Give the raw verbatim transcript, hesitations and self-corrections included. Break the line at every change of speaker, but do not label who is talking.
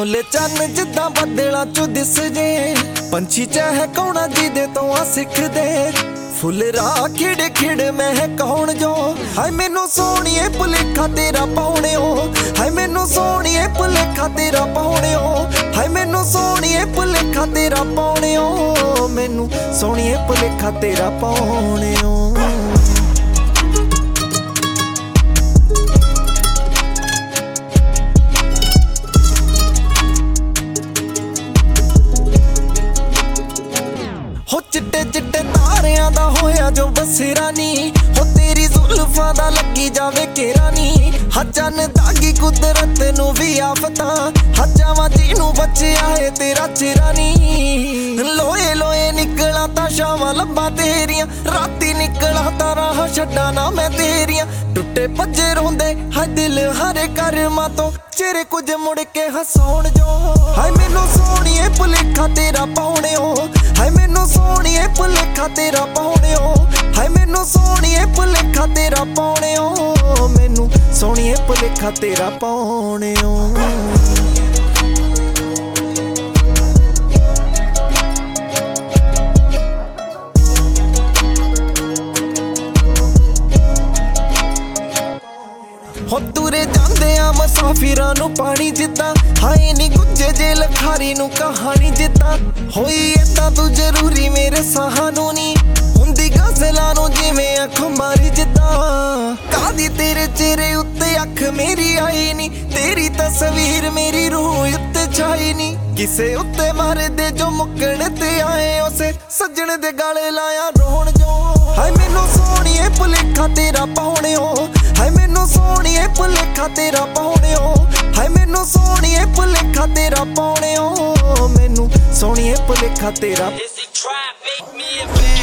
ਲੈ ਚੰਨ ਜਿੱਦਾਂ ਬੱਦਲਾਂ ਚੋਂ ਦਿਸ ਜੇ, ਪੰਛੀ ਚਹਿਕਾਉਣਾ ਜਿਹਦੇ ਤੋਂ ਆ ਸਿੱਖਦੇ। ਫੁੱਲ ਰਾਹ ਖਿੜ ਖਿੜ ਮਹਿਕਾਉਣ ਜੋ, ਹਾਏ ਮੈਨੂੰ ਸੋਹਣੀਏ ਭੁਲੇਖਾ ਤੇਰਾ ਪਾਉਣਿਓ, ਹਾਏ ਮੈਨੂੰ ਸੋਹਣੀਏ ਭੁਲੇਖਾ ਤੇਰਾ ਪਾਉਣਿਓ, ਹਾਏ ਮੈਨੂੰ ਸੋਹਣੀਏ ਭੁਲੇਖਾ ਤੇਰਾ ਪਾਉਣਿਓ, ਮੈਨੂੰ ਸੋਹਣੀਏ ਭੁਲੇਖਾ ਤੇਰਾ ਪਾਉਣਿਓ। ਹੋ ਚਿੱਟੇ ਚਿੱਟੇ ਤਾਰਿਆਂ ਦਾ ਹੋਇਆ ਜੋ ਬਸੇਰਾ ਨੀ, ਹੋ ਤੇਰੀ ਜ਼ੁਲਫਾਂ ਦਾ ਲੱਗੀ ਜਾਵੇ ਘੇਰਾ ਨੀ। ਹਾਂ ਚੰਨ ਦਾਗੀ ਕੁਦਰਤ ਨੂੰ ਵੀ ਆਫਤਾਂ, ਹਾਂ ਜਾਵਾਂ ਜਿਹਨੂੰ ਬਚਿਆ ਏ ਤੇਰਾ ਚਿਹਰਾ ਨੀ। ਲੋਏ ਲੋਏ ਨਿਕਲਾਂ ਤਾਂ ਸ਼ਾਮਾਂ ਲੱਭਾਂ ਤੇਰੀਆਂ, ਰਾਤੀ ਨਿਕਲਾਂ ਤਾਂ ਰਾਹ ਛੱਡਾਂ ਨਾ ਮੈਂ ਤੇਰੀਆਂ। ਟੁੱਟੇ ਭੱਜੇ ਰੋਂਦੇ ਹਾਏ ਦਿਲ ਹਰੇ ਕਰਮਾਂ ਤੋਂ, ਚਿਹਰੇ ਕੁਝ ਮੁੜ ਕੇ ਹਸਾਉਣ ਜੋ। ਹਾਏ ਮੈਨੂੰ ਸੋਹਣੀਏ ਭੁਲੇਖਾ ਤੇਰਾ ਪਾਉਣਿਓ, ਹਾਏ ਮੈਨੂੰ ਸੋਹਣੀਏ ਭੁਲੇਖਾ ਤੇਰਾ ਪਾਉਣਿਓ, ਹਾਏ ਮੈਨੂੰ ਸੋਹਣੀਏ ਭੁਲੇਖਾ ਤੇਰਾ ਪਾਉਣਿਓ, ਮੈਨੂੰ ਸੋਹਣੀਏ ਭੁਲੇਖਾ ਤੇਰਾ ਪਾਉਣਿਓ। ਹੋ ਤੁਰੇ ਜਾਂਦੇ ਆ ਮੁਸਾਫਿਰਾਂ ਨੂੰ ਪਾਣੀ ਜਿੱਦਾਂ, ਹਾਏ ਨੀ ਗੁੱਜੇ ਜੇ ਲਖਾਰੀ ਨੂੰ ਕਹਾਣੀ ਜਿੱਦਾਂ। ਹੋਈ ਏਦਾਂ ਤੂੰ ਜ਼ਰੂਰੀ ਮੇਰੇ ਸਾਹਾਂ ਨੂੰ ਨੀ, ਹੁੰਦੀ ਗਜ਼ਲਾਂ ਨੂੰ ਜਿਵੇਂ ਅੱਖ ਮਾਰੀ ਜਿੱਦਾਂ। ਕਾਦੀ ਤੇਰੇ ਚਿਹਰੇ ਉੱਤੇ ਅੱਖ ਮੇਰੀ ਆਈ ਨੀ, ਤੇਰੀ ਤਸਵੀਰ ਮੇਰੀ ਰੂਹ ਉੱਤੇ ਛਾਈ ਨੀ। ਕਿਸੇ ਉੱਤੇ ਮਾਰਦੇ ਜੋ ਮੁੱਕਣ ਤੇ ਆਏ, ਉਸੇ ਸੱਜਣ ਦੇ ਗਾਲੇ ਲਾਇਆ ਰੋਣ ਜੋ। ਹਾਏ ਮੈਨੂੰ ਸੋਹਣੀਏ ਭੁਲੇਖਾ ਤੇਰਾ ਪਾਉਣਿਓ, ਹਾਏ ਮੈਨੂੰ ਸੋਹਣੀਏ ਭੁਲੇਖਾ ਤੇਰਾ ਪਾਉਣਿਓ, ਹਾਏ ਮੈਨੂੰ ਸੋਹਣੀਏ ਭੁਲੇਖਾ ਤੇਰਾ ਪਾਉਣਿਓ, ਮੈਨੂੰ ਸੋਹਣੀਏ ਭੁਲੇਖਾ ਤੇਰਾ।